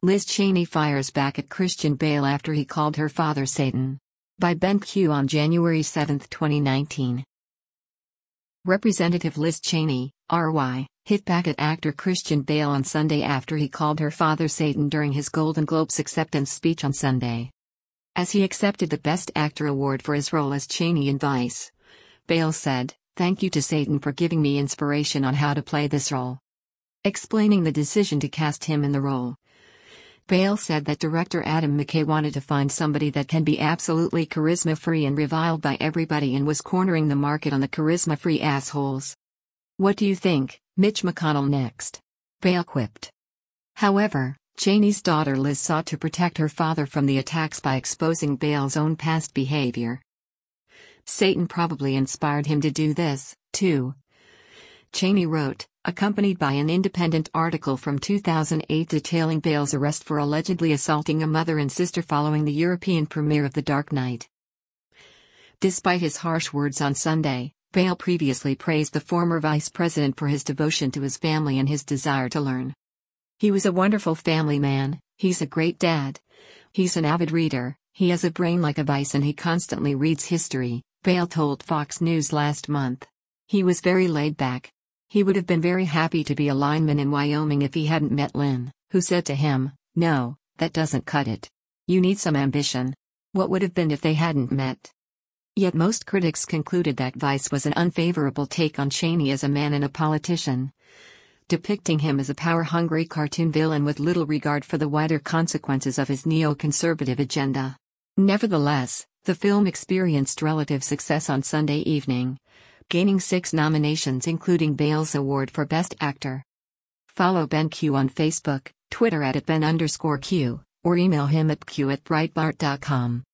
Liz Cheney fires back at Christian Bale after he called her father Satan. By Ben Q on January 7, 2019. Representative Liz Cheney, RY, hit back at actor Christian Bale on Sunday after he called her father Satan during his Golden Globes acceptance speech on Sunday. As he accepted the Best Actor award for his role as Cheney in Vice, Bale said, "Thank you to Satan for giving me inspiration on how to play this role." Explaining the decision to cast him in the role, Bale said that director Adam McKay wanted to find somebody that can be absolutely charisma-free and reviled by everybody and was cornering the market on the charisma-free assholes. "What do you think, Mitch McConnell next?" Bale quipped. However, Cheney's daughter Liz sought to protect her father from the attacks by exposing Bale's own past behavior. "Satan probably inspired him to do this, too," Cheney wrote, accompanied by an independent article from 2008 detailing Bale's arrest for allegedly assaulting a mother and sister following the European premiere of The Dark Knight. Despite his harsh words on Sunday, Bale previously praised the former vice president for his devotion to his family and his desire to learn. "He was a wonderful family man, he's a great dad. He's an avid reader, he has a brain like a vice and he constantly reads history," Bale told Fox News last month. "He was very laid back. He would have been very happy to be a lineman in Wyoming if he hadn't met Lynn, who said to him, 'No, that doesn't cut it. You need some ambition.' What would have been if they hadn't met?" Yet most critics concluded that Vice was an unfavorable take on Cheney as a man and a politician, depicting him as a power-hungry cartoon villain with little regard for the wider consequences of his neoconservative agenda. Nevertheless, the film experienced relative success on Sunday evening, gaining 6 nominations including Bale's award for Best Actor. Follow Ben Q on Facebook, Twitter @Ben_Q, or email him at q@breitbart.com.